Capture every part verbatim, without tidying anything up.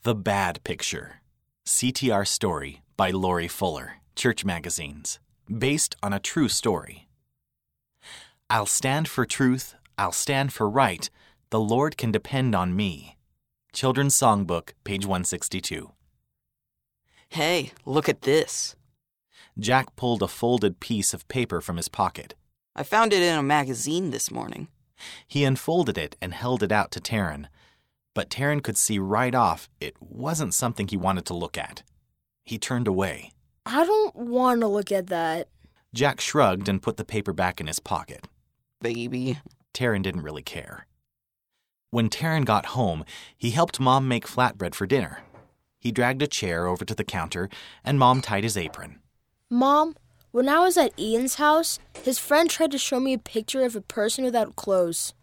The Bad Picture. C T R story by Lori Fuller, Church Magazines. Based on a true story. I'll stand for truth, I'll stand for right. The Lord can depend on me. Children's Songbook, page one sixty-two. Hey, look at this. Jack pulled a folded piece of paper from his pocket. I found it in a magazine this morning. He unfolded it and held it out to Taryn. But Taryn could see right off it wasn't something he wanted to look at. He turned away. I don't want to look at that. Jack shrugged and put the paper back in his pocket. Baby. Taryn didn't really care. When Taryn got home, he helped Mom make flatbread for dinner. He dragged a chair over to the counter, and Mom tied his apron. Mom, when I was at Ian's house, his friend tried to show me a picture of a person without clothes.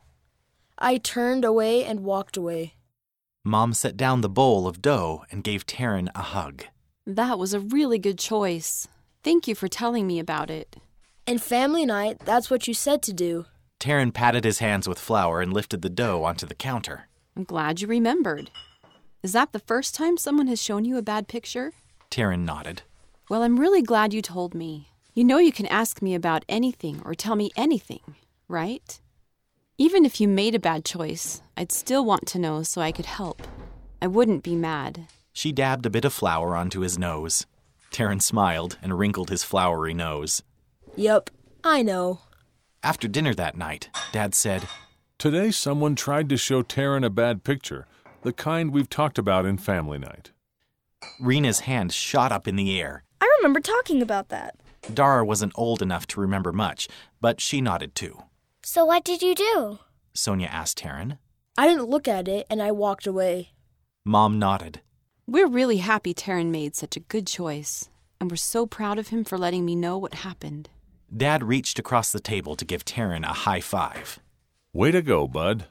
I turned away and walked away. Mom set down the bowl of dough and gave Taryn a hug. That was a really good choice. Thank you for telling me about it. And family night, that's what you said to do. Taryn patted his hands with flour and lifted the dough onto the counter. I'm glad you remembered. Is that the first time someone has shown you a bad picture? Taryn nodded. Well, I'm really glad you told me. You know you can ask me about anything or tell me anything, right? Even if you made a bad choice, I'd still want to know so I could help. I wouldn't be mad. She dabbed a bit of flour onto his nose. Taryn smiled and wrinkled his floury nose. Yup, I know. After dinner that night, Dad said, Today someone tried to show Taryn a bad picture, the kind we've talked about in family night. Rena's hand shot up in the air. I remember talking about that. Dara wasn't old enough to remember much, but she nodded too. So what did you do? Sonia asked Taryn. I didn't look at it, and I walked away. Mom nodded. We're really happy Taryn made such a good choice, and we're so proud of him for letting me know what happened. Dad reached across the table to give Taryn a high five. Way to go, bud.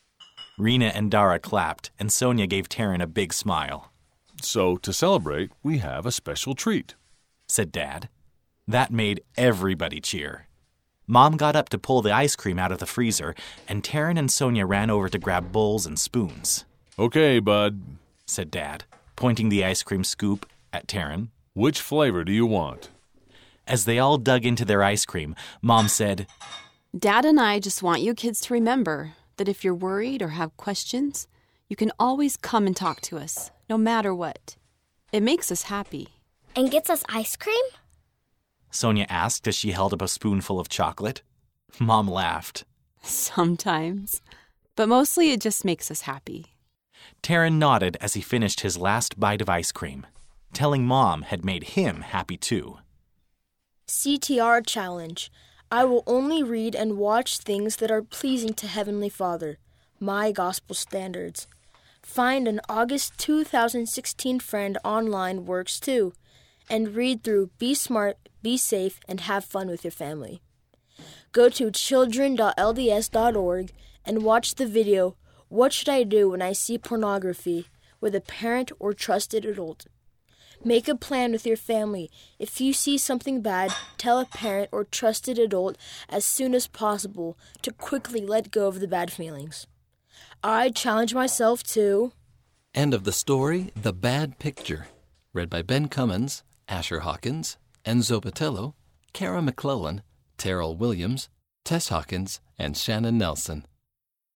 Rena and Dara clapped, and Sonia gave Taryn a big smile. So, to celebrate, we have a special treat, said Dad. That made everybody cheer. Mom got up to pull the ice cream out of the freezer, and Taryn and Sonia ran over to grab bowls and spoons. Okay, bud, said Dad, pointing the ice cream scoop at Taryn. Which flavor do you want? As they all dug into their ice cream, Mom said, Dad and I just want you kids to remember that if you're worried or have questions, you can always come and talk to us, no matter what. It makes us happy. And gets us ice cream? Sonia asked as she held up a spoonful of chocolate. Mom laughed. Sometimes. But mostly it just makes us happy. Taryn nodded as he finished his last bite of ice cream. Telling Mom had made him happy too. C T R Challenge. I will only read and watch things that are pleasing to Heavenly Father. My Gospel Standards. Find an August two thousand sixteen friend online works too. And read through Be Smart, Be Safe, and Have Fun with your family. Go to children dot L D S dot org and watch the video, What Should I Do When I See Pornography? With a parent or trusted adult. Make a plan with your family. If you see something bad, tell a parent or trusted adult as soon as possible to quickly let go of the bad feelings. I challenge myself to... End of the story, The Bad Picture. Read by Ben Cummins, Asher Hawkins, Enzo Patello, Kara McClellan, Terrell Williams, Tess Hawkins, and Shannon Nelson.